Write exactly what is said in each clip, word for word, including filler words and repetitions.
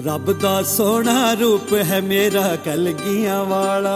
रब दा सोहना रूप है मेरा कलगियां वाला।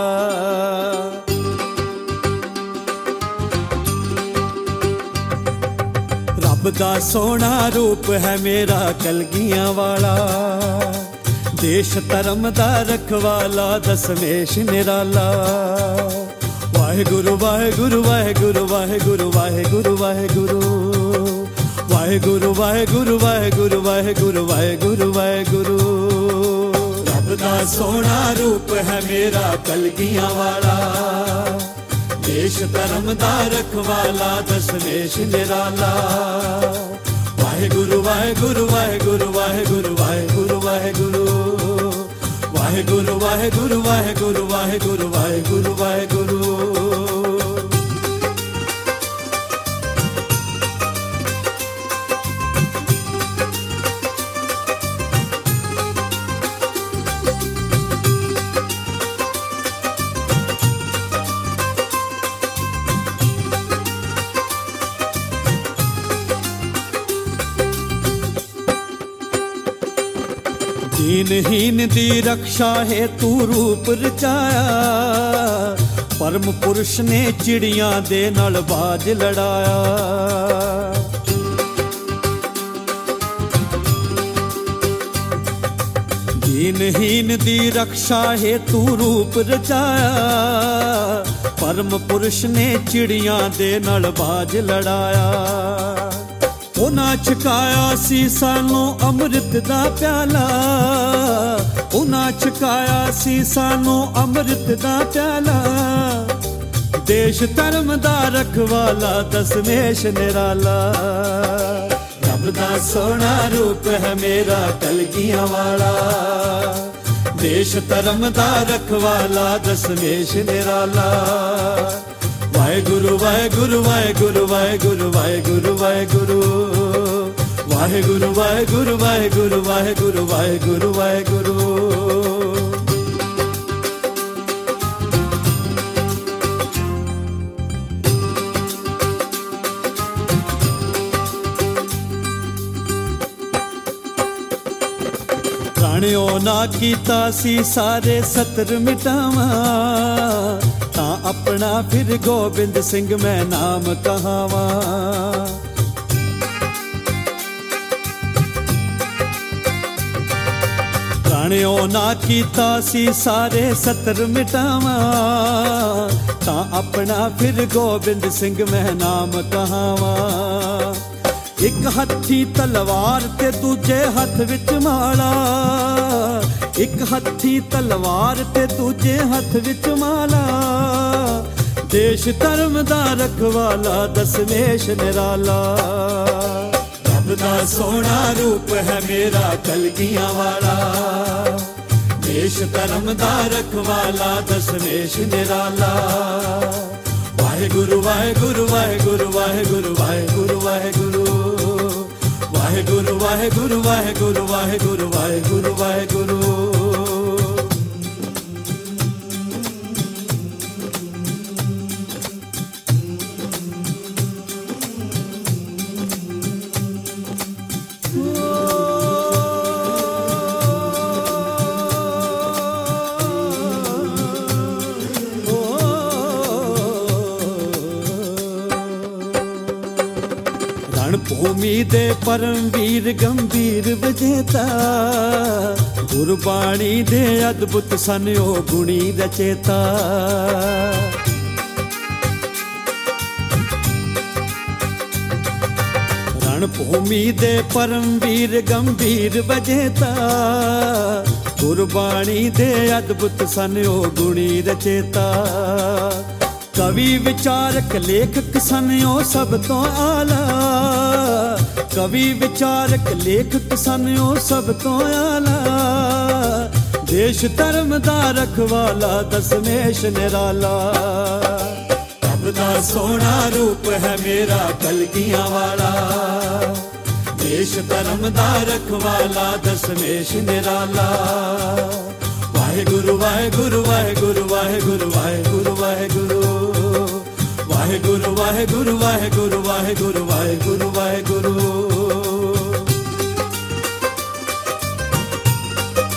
रब दा सोहना रूप है मेरा कलगियां वाला। देश धर्म दा रखवाला दसमेश निराला। वाहेगुरु वाहेगुरु वाहेगुरु वाहेगुरु वाहेगुरु वाहेगुरु वाहेगुरु वाहेगुरु वाहेगुरु वाहेगुरु वाहेगुरु वाहेगुरु। रब दा सोहना रूप है मेरा कलगियां वाला। देश धर्म दा रखवाला दसमेश निराला। वाहेगुरु वाहेगुरु वाहेगुरु वाहेगुरु वाहेगुरु वाहेगुरु वाहेगुरु वाहेगुरु वाहेगुरु वाहेगुरु वाहेगुरु वाहेगुरु। दीनहीन दी रक्षा है तू रूप रचाया। परम पुरुष ने चिड़ियां दे नाल बाज लड़ाया। दीनहीन दी रक्षा है तू रूप रचाया। परम पुरुष ने चिड़ियां दे नाल बाज लड़ाया। उन्हां छकाया सी सानू अमृत दा प्याला। उन्हां छकाया सी सानू अमृत दा प्याला। देश धर्म दा रखवाला दसमेश निराला। रब दा सोहना रूप है मेरा कलगियां वाला। देश धर्म दा रखवाला दसमेश निराला। वाहेगुरु वाहेगुरु वाहेगुरु वाहेगुरु वाहेगुरु वाहेगुरु वाहेगुरु वाहेगुरु वाहेगुरु वाहेगुरु वाहेगुरु वाहेगुरु। प्राणियों ना कीता सी सारे सतर मिटावा। तां अपना फिर गोबिंद सिंह मैं नाम कहावा। प्राणियों ना कीता सी सारे सतर मिटावा। तां अपना फिर गोबिंद सिंह मैं नाम कहावा। एक हत्थी तलवार ते दूजे हथ विच माला। एक हत्थी तलवार ते दूजे हथ विच माला। देश धर्म दा रखवाला दसमेश निराला। रब दा सोहना रूप है मेरा कलगियां वाला। देश धर्म दा रखवाला दसमेश निराला। वाहेगुरु वाहेगुरु वाहेगुरु वाहेगुरु वाहेगुरु वाहेगुरु वाहेगुरु वाहेगुरु वाहेगुरु वाहेगुरु वाहेगुरु वाहेगुरु। भूमि दे परमवीर गंभीर विजेता। गुरबाणी दे अद्भुत सन ओ गुणी रचेता। रणभूमि दे परमवीर गंभीर विजेता। गुरबाणी दे अद्भुत सन ओ गुणी रचेता। कवि विचारक लेखक सन ओ सब तो आला। कवि विचारक लेखक सन ओ सब तो आला। देश धर्म दा रखवाला दसमेश निराला। रब दा सोहना रूप है मेरा कलगियां वाला। देश धर्म दा रखवाला दसमेश निराला। वाहेगुरु वाहेगुरु वाहेगुरु वाहेगुरु वाहेगुरु वाहेगुरु वाहेगुरु वाहेगुरु वाहेगुरु वाहेगुरु वाहेगुरु वाहेगुरु।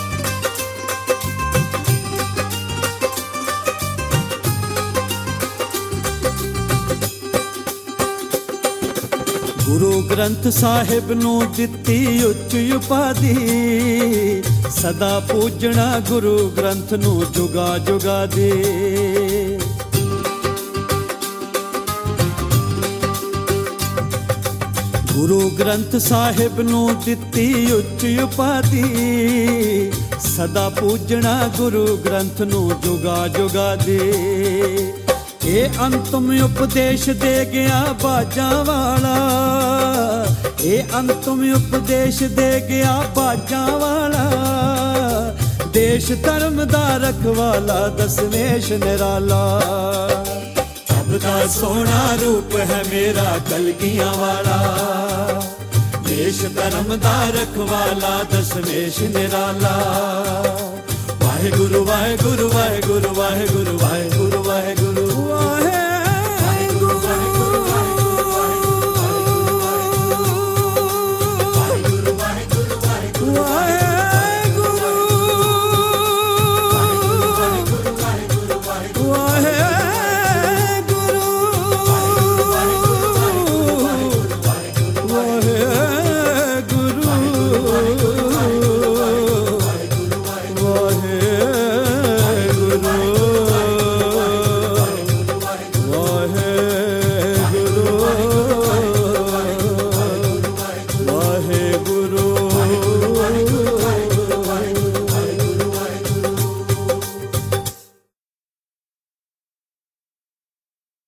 ਗੁਰੂ ਗ੍ਰੰਥ ਸਾਹਿਬ ਨੂੰ ਦਿੱਤੀ ਉੱਚ ਉਪਾਧੀ, ਸਦਾ ਪੂਜਣਾ ਗੁਰੂ ਗ੍ਰੰਥ ਨੂੰ ਜੁਗਾ ਜੁਗਾ ਦੇ। ਗੁਰੂ ਗ੍ਰੰਥ ਸਾਹਿਬ ਨੂੰ ਦਿੱਤੀ ਉੱਚ ਉਪਾਧੀ, ਸਦਾ ਪੂਜਣਾ ਗੁਰੂ ਗ੍ਰੰਥ ਨੂੰ ਜੁਗਾ ਜੁਗਾ ਦੇ। ਇਹ ਅੰਤਮ ਉਪਦੇਸ਼ ਦੇ ਗਿਆ ਬਾਜਾਂ ਵਾਲਾ, ਇਹ ਅੰਤਮ ਉਪਦੇਸ਼ ਦੇ ਗਿਆ ਬਾਜਾਂ ਵਾਲਾ, ਦੇਸ਼ ਧਰਮ ਦਾ ਰਖਵਾਲਾ ਦਸਮੇਸ਼ ਨਿਰਾਲਾ। ਰੱਬ ਦਾ ਸੋਹਣਾ ਰੂਪ ਹੈ ਮੇਰਾ ਕਲਗੀਆਂ ਵਾਲਾ, ਦੇਸ਼ ਧਰਮ ਦਾ ਰਖਵਾਲਾ ਦਸਮੇਸ਼ ਨਿਰਾਲਾ। ਵਾਹਿਗੁਰੂ ਵਾਹਿਗੁਰੂ ਵਾਹਿਗੁਰੂ ਵਾਹਿਗੁਰੂ